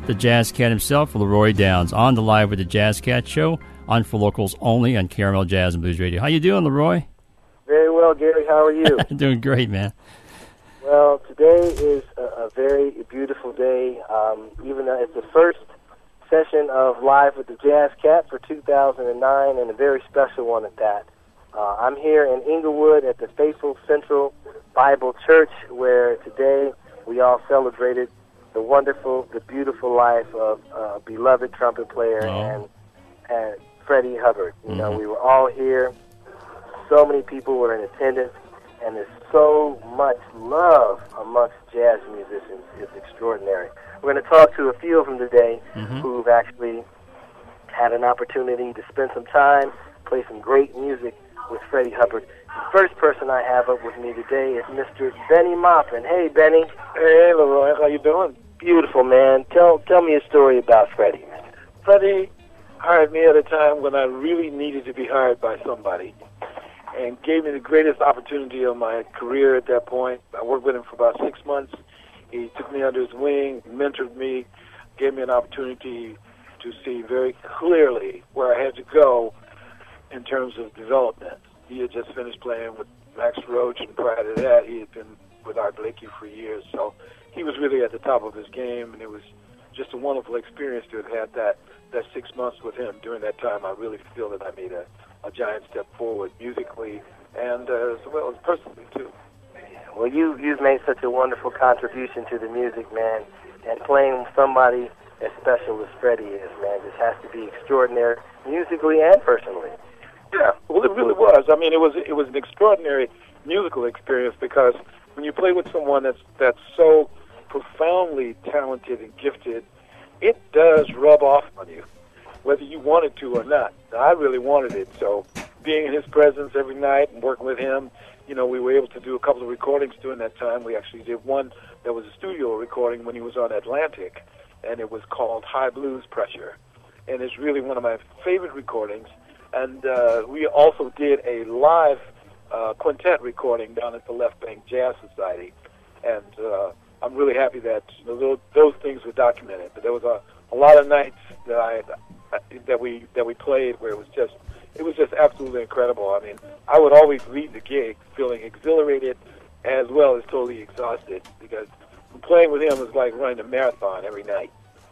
the Jazz Cat himself, Leroy Downs, on the Live with the Jazz Cat show on For Locals only on KRML Jazz and Blues Radio. How you doing, Leroy? Very well, Gary. How are you? Doing great, man. Well, today is a very beautiful day. Even though it's the first session of Live with the Jazz Cat for 2009, and a very special one at that. I'm here in Inglewood at the Faithful Central Bible Church, where today we all celebrated the wonderful, the beautiful life of beloved trumpet player and Freddie Hubbard. You know, we were all here. So many people were in attendance, and there's so much love amongst jazz musicians. It's extraordinary. We're going to talk to a few of them today who've actually had an opportunity to spend some time, play some great music with Freddie Hubbard. The first person I have up with me today is Mr. Benny Maupin. Hey, Benny. Hey, Leroy. How you doing? Beautiful, man. Tell me a story about Freddie. Freddie hired me at a time when I really needed to be hired by somebody, and gave me the greatest opportunity of my career at that point. I worked with him for about 6 months. He took me under his wing, mentored me, gave me an opportunity to see very clearly where I had to go in terms of development. He had just finished playing with Max Roach, and prior to that, he had been with Art Blakey for years. So he was really at the top of his game, and it was just a wonderful experience to have had that 6 months with him. During that time, I really feel that I made a giant step forward musically and as well as personally, too. Well, you've made such a wonderful contribution to the music, man, and playing with somebody as special as Freddie is, man, just has to be extraordinary musically and personally. Yeah, well, it really was. I mean, it was an extraordinary musical experience, because when you play with someone that's so profoundly talented and gifted, it does rub off on you, whether you want it to or not. I really wanted it, so being in his presence every night and working with him, you know, we were able to do a couple of recordings during that time. We actually did one that was a studio recording when he was on Atlantic, and it was called High Blues Pressure, and it's really one of my favorite recordings. And we also did a live quintet recording down at the Left Bank Jazz Society, and I'm really happy that those things were documented. But there was a lot of nights that we played where it was just absolutely incredible. I mean, I would always leave the gig feeling exhilarated as well as totally exhausted, because playing with him was like running a marathon every night.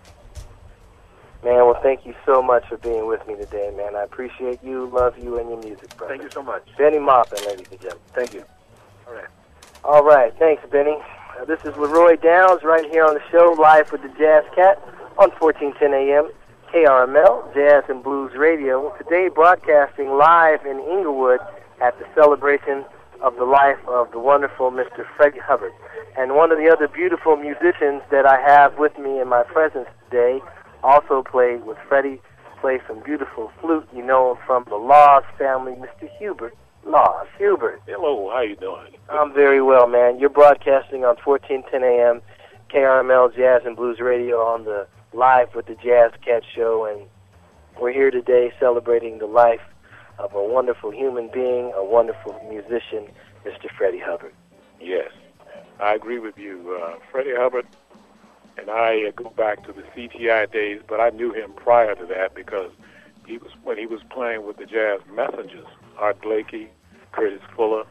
Man, well, thank you so much for being with me today, man. I appreciate you, love you, and your music, brother. Thank you so much. Benny Maupin, ladies and gentlemen. Thank you. All right. All right, thanks, Benny. This is Leroy Downs right here on the show, Live with the Jazz Cat on 1410 AM, KRML, Jazz and Blues Radio. Today broadcasting live in Inglewood at the celebration of the life of the wonderful Mr. Freddie Hubbard. And one of the other beautiful musicians that I have with me in my presence today also played with Freddie, played some beautiful flute. You know him from the Laws family, Mr. Hubert. Laws, Hubert. Hello, how you doing? I'm very well, man. You're broadcasting on 1410 AM, KRML Jazz and Blues Radio on the Live with the Jazz Cat show, and we're here today celebrating the life of a wonderful human being, a wonderful musician, Mr. Freddie Hubbard. Yes, I agree with you. Freddie Hubbard and I go back to the CTI days, but I knew him prior to that because when he was playing with the Jazz Messengers, Art Blakey, Curtis Fuller,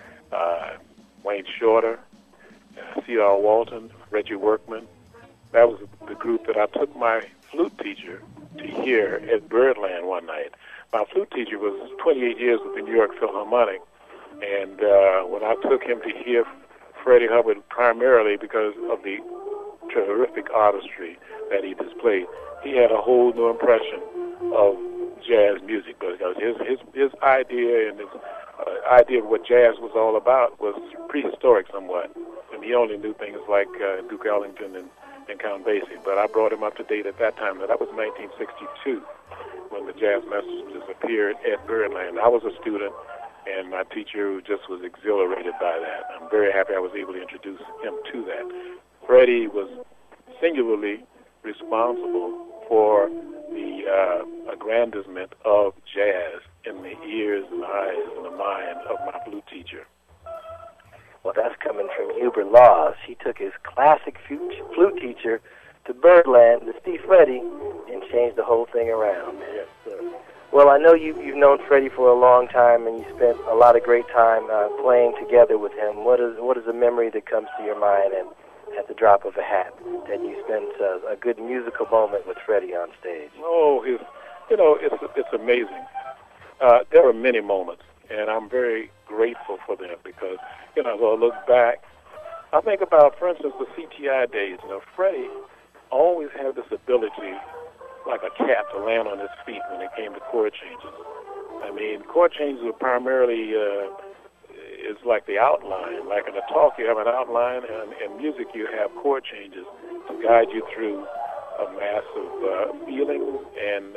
Wayne Shorter, C.R. Walton, Reggie Workman. That was the group that I took my flute teacher to hear at Birdland one night. My flute teacher was 28 years with the New York Philharmonic, and when I took him to hear Freddie Hubbard, primarily because of the terrific artistry that he displayed, he had a whole new impression of jazz music, because his idea and his idea of what jazz was all about was prehistoric somewhat, and he only knew things like Duke Ellington and Count Basie. But I brought him up to date at that time. Now, that was 1962 when the Jazz Messengers appeared at Birdland. I was a student, and my teacher just was exhilarated by that. I'm very happy I was able to introduce him to that. Freddie was singularly responsible for the aggrandizement of jazz in the ears and eyes and the mind of my flute teacher. Well, that's coming from Hubert Laws. He took his classic flute teacher to Birdland, to Steve Freddie, and change the whole thing around. Yes, sir. Well, I know you've known Freddie for a long time, and you spent a lot of great time playing together with him. What is a memory that comes to your mind, and at the drop of a hat, that you spent a good musical moment with Freddie on stage? Oh, it's amazing. There are many moments, and I'm very grateful for them because, as I look back, I think about, for instance, the CTI days. Freddie always had this ability, like a cat, to land on his feet when it came to chord changes. I mean, chord changes are primarily is like the outline. Like in a talk, you have an outline, and in music, you have chord changes to guide you through a mass of feelings. And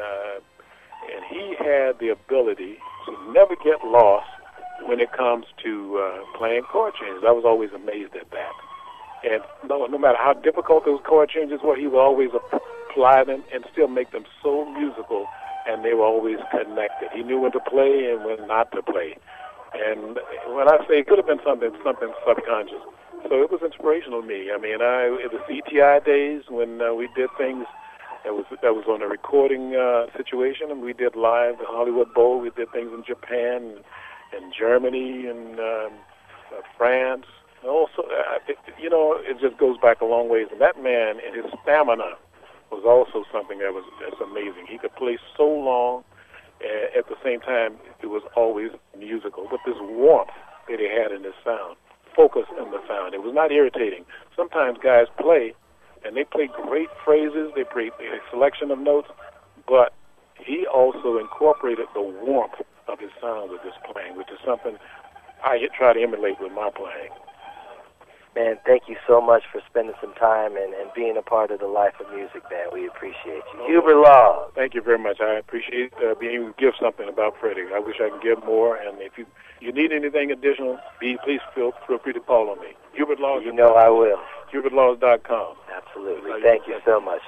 he had the ability to never get lost when it comes to playing chord changes. I was always amazed at that. And no matter how difficult those chord changes were, he would always apply them and still make them so musical, and they were always connected. He knew when to play and when not to play. And when I say it could have been something subconscious. So it was inspirational to me. I mean, in the CTI days when we did things that was on a recording situation, and we did live the Hollywood Bowl. We did things in Japan and Germany and France. Also, it just goes back a long ways. And that man and his stamina was also something that's amazing. He could play so long, at the same time, it was always musical. But this warmth that he had in his sound, focus in the sound, it was not irritating. Sometimes guys play, and they play great phrases, they play a selection of notes, but he also incorporated the warmth of his sound with his playing, which is something I try to emulate with my playing. Man, thank you so much for spending some time and being a part of the life of music, man. We appreciate you. Hubert Laws. Thank you very much. I appreciate being able to give something about Freddie. I wish I could give more, and if you need anything additional, please feel free to call on me. Hubert Laws. You know I will. HubertLaws.com. Absolutely. Thank you so much,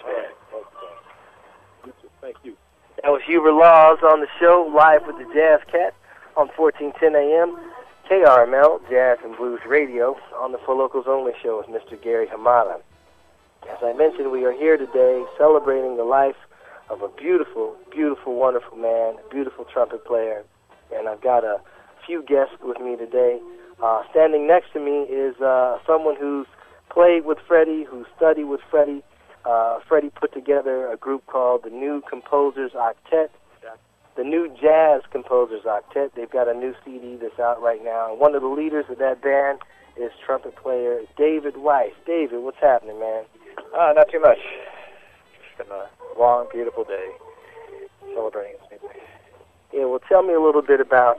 man. Thank you. That was Hubert Laws on the show, live with the Jazz Cat on 1410 AM. KRML, Jazz and Blues Radio, on the For Locals Only show with Mr. Gary Hamada. As I mentioned, we are here today celebrating the life of a beautiful, beautiful, wonderful man, a beautiful trumpet player, and I've got a few guests with me today. Standing next to me is someone who's played with Freddie, who studied with Freddie. Freddie put together a group called the New Composers Octet. The New Jazz Composers Octet. They've got a new CD that's out right now. And one of the leaders of that band is trumpet player David Weiss. David, what's happening, man? Not too much. It's been a long, beautiful day celebrating this music. Yeah, well, tell me a little bit about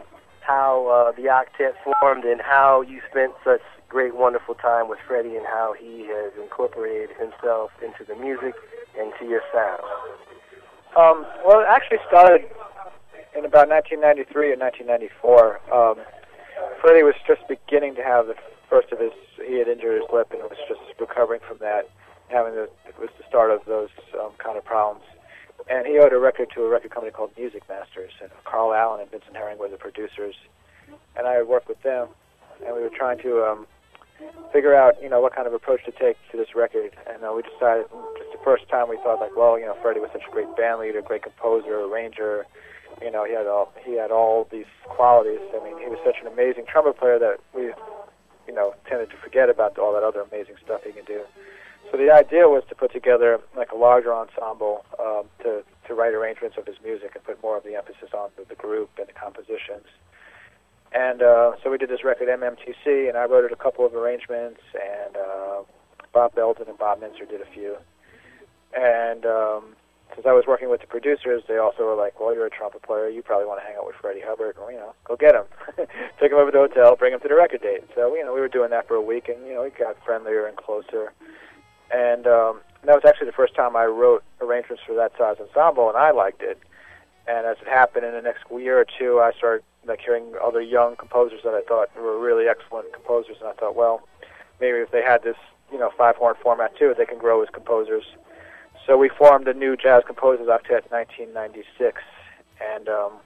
how the Octet formed and how you spent such great, wonderful time with Freddie and how he has incorporated himself into the music and to your sound. Well, it actually started in about 1993 and 1994. Freddie was just beginning to have the first of his, he had injured his lip and was just recovering from that, it was the start of those kind of problems. And he owed a record to a record company called Music Masters, and Carl Allen and Vincent Herring were the producers. And I worked with them, and we were trying to figure out, what kind of approach to take to this record. And we decided, just the first time we thought, Freddie was such a great band leader, great composer, arranger. He had all these qualities. I mean, he was such an amazing trumpet player that we, tended to forget about all that other amazing stuff he could do. So the idea was to put together like a larger ensemble to write arrangements of his music and put more of the emphasis on the group and the compositions. And so we did this record, MMTC, and I wrote a couple of arrangements, and Bob Belton and Bob Minzer did a few. And since I was working with the producers, they also were like, well, you're a trumpet player, you probably want to hang out with Freddie Hubbard, well, go get him. Take him over to the hotel, bring him to the record date. So, we were doing that for a week, and, we got friendlier and closer. And that was actually the first time I wrote arrangements for that size ensemble, and I liked it. And as it happened in the next year or two, I started hearing other young composers that I thought were really excellent composers, and I thought, well, maybe if they had this, 5-horn format too, they can grow as composers. So we formed the New Jazz Composers Octet in 1996, and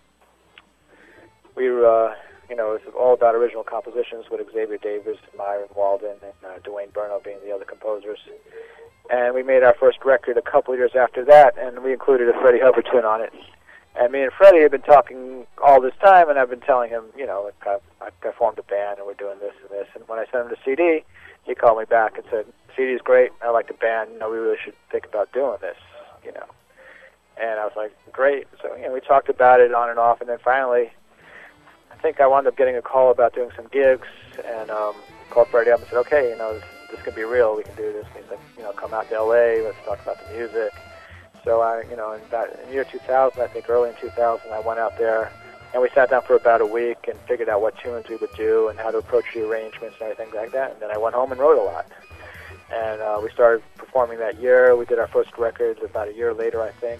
we were, it was all about original compositions with Xavier Davis, Myron Walden, and Dwayne Burno being the other composers. And we made our first record a couple of years after that, and we included a Freddie Hubbard tune on it. And me and Freddie had been talking all this time, and I've been telling him, you know, I formed a band, and we're doing this and this. And when I sent him the CD, he called me back and said, CD's great, I like the band, you know, we really should think about doing this, you know. And I was like, great. So, you know, we talked about it on and off, and then finally, I think I wound up getting a call about doing some gigs, and called Freddie up and said, okay, you know, this can be real, we can do this. And he's like, you know, come out to LA, let's talk about the music. So I, you know, in the year 2000, I think early in 2000, I went out there, and we sat down for about a week and figured out what tunes we would do and how to approach the arrangements and everything like that. And then I went home and wrote a lot. And we started performing that year. We did our first record about a year later, I think.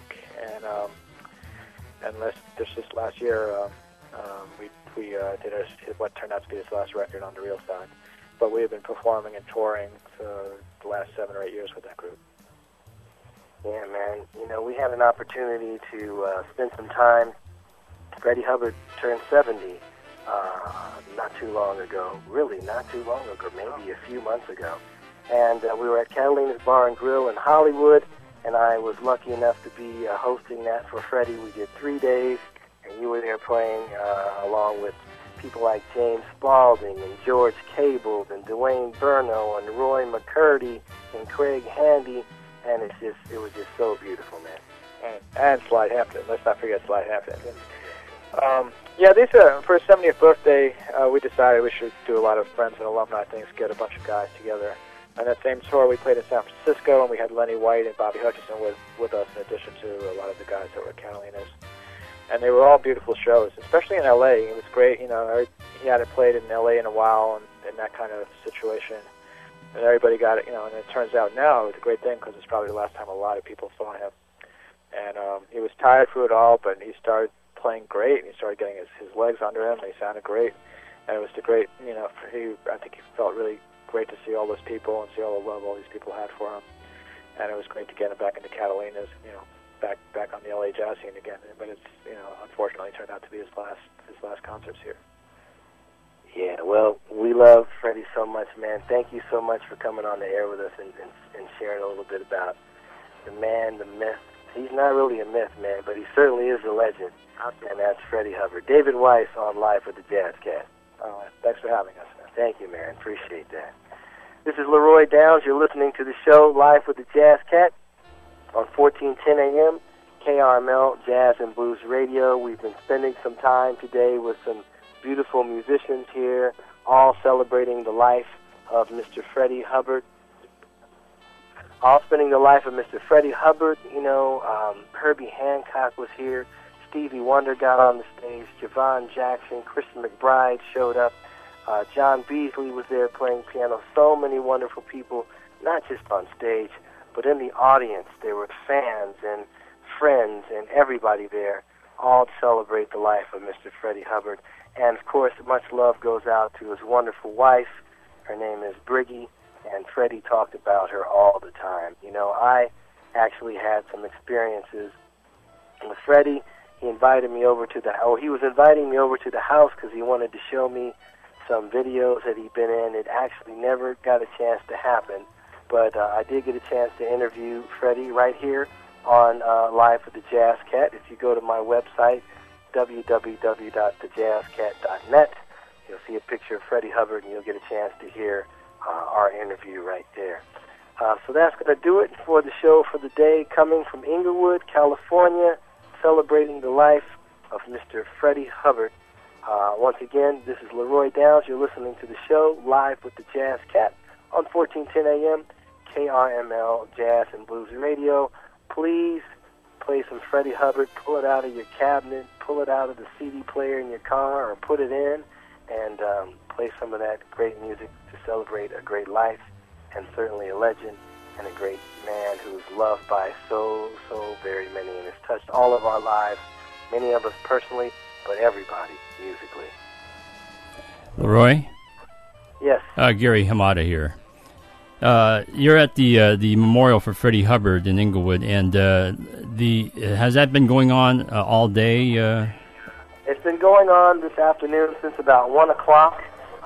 And this last year, we did what turned out to be his last record on the real side. But we have been performing and touring for the last 7 or 8 years with that group. Yeah, man. You know, we had an opportunity to spend some time. Freddie Hubbard turned 70 not too long ago. Really, not too long ago, maybe a few months ago. And we were at Catalina's Bar and Grill in Hollywood, and I was lucky enough to be hosting that for Freddie. We did 3 days, and you were there playing along with people like James Spaulding and George Cable and Dwayne Burno and Roy McCurdy and Craig Handy, and it was just so beautiful, man. And Slide Hampton. Let's not forget Slide Hampton. Yeah, for his 70th birthday, we decided we should do a lot of friends and alumni things, get a bunch of guys together. On that same tour, we played in San Francisco, and we had Lenny White and Bobby Hutcherson with us, in addition to a lot of the guys that were at Catalina's. And they were all beautiful shows, especially in L.A. It was great. You know, he hadn't played in L.A. in a while, and in that kind of situation. And everybody got it, you know, and it turns out now it's a great thing because it's probably the last time a lot of people saw him. And he was tired through it all, but he started playing great, and he started getting his legs under him, and he sounded great. And it was a great, you know, I think he felt really great to see all those people and see all the love all these people had for him. And it was great to get him back into Catalina's, you know, back on the LA jazz scene again. But it's, you know, unfortunately turned out to be his last concerts here. Yeah, well, we love Freddie so much, man. Thank you so much for coming on the air with us and sharing a little bit about the man, the myth. He's not really a myth, man, but he certainly is a legend. And that's Freddie Hubbard. David Weiss on Live with the Jazz Cat. Thanks for having us, man. Thank you, man. Appreciate that. This is Leroy Downs. You're listening to the show Live with the Jazz Cat on 1410 AM, KRML Jazz and Blues Radio. We've been spending some time today with some beautiful musicians here, all celebrating the life of Mr. Freddie Hubbard. All spending the life of Mr. Freddie Hubbard. You know, Herbie Hancock was here. Stevie Wonder got on the stage. Javon Jackson, Christian McBride showed up. John Beasley was there playing piano. So many wonderful people, not just on stage, but in the audience. There were fans and friends and everybody there, all to celebrate the life of Mr. Freddie Hubbard. And, of course, much love goes out to his wonderful wife. Her name is Briggy, and Freddie talked about her all the time. You know, I actually had some experiences with Freddie. He was inviting me over to the house because he wanted to show me some videos that he'd been in. It actually never got a chance to happen, but I did get a chance to interview Freddie right here on Live with the Jazz Cat. If you go to my website, www.thejazzcat.net, you'll see a picture of Freddie Hubbard, and you'll get a chance to hear our interview right there. So that's going to do it for the show for the day. Coming from Inglewood, California, celebrating the life of Mr. Freddie Hubbard. Once again, this is Leroy Downs. You're listening to the show Live with the Jazz Cat on 1410 AM, KRML Jazz and Blues Radio. Please play some Freddie Hubbard. Pull it out of your cabinet, pull it out of the CD player in your car, or put it in, and play some of that great music to celebrate a great life, and certainly a legend, and a great man who's loved by so very many, and has touched all of our lives, many of us personally, but everybody musically. Leroy? Yes. Gary Hamada here. You're at the memorial for Freddie Hubbard in Inglewood, and has that been going on all day? It's been going on this afternoon since about 1 o'clock.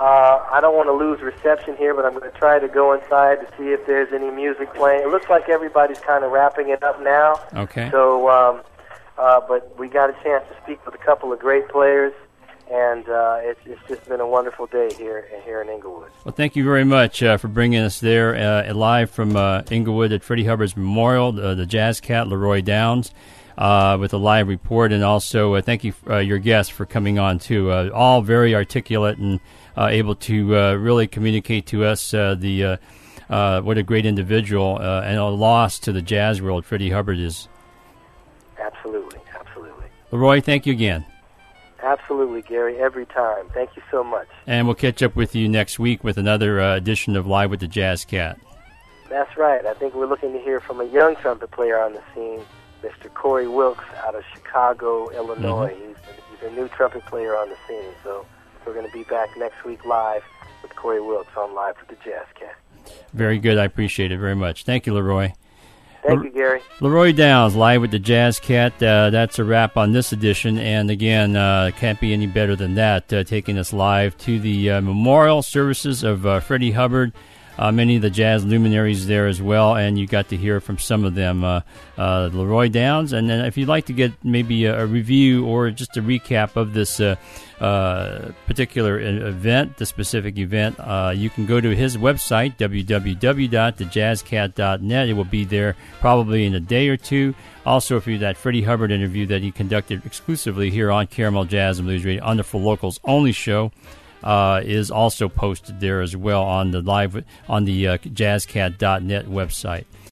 I don't want to lose reception here, but I'm going to try to go inside to see if there's any music playing. It looks like everybody's kind of wrapping it up now. Okay. So, but we got a chance to speak with a couple of great players, and it's just been a wonderful day here in Inglewood. Well, thank you very much for bringing us there live from Inglewood at Freddie Hubbard's Memorial, the Jazz Cat, Leroy Downs, with a live report, and also thank you, your guests, for coming on too. All very articulate and able to really communicate to us what a great individual and a loss to the jazz world Freddie Hubbard is. Absolutely. Leroy, thank you again. Absolutely, Gary, every time. Thank you so much. And we'll catch up with you next week with another edition of Live with the Jazz Cat. That's right. I think we're looking to hear from a young trumpet player on the scene, Mr. Corey Wilkes out of Chicago, Illinois. Mm-hmm. He's a new trumpet player on the scene. So we're going to be back next week live with Corey Wilkes on Live with the Jazz Cat. Very good. I appreciate it very much. Thank you, Leroy. Thank you, Gary. Leroy Downs, Live with the Jazz Cat. That's a wrap on this edition. And again, can't be any better than that, taking us live to the memorial services of Freddie Hubbard. Many of the jazz luminaries there as well, and you got to hear from some of them, Leroy Downs. And then if you'd like to get maybe a review or just a recap of this particular event, the specific event, you can go to his website, www.thejazzcat.net. It will be there probably in a day or two. Also, for that Freddie Hubbard interview that he conducted exclusively here on Caramel Jazz and Blues Radio on the For Locals Only show, is also posted there as well on the jazzcat.net website.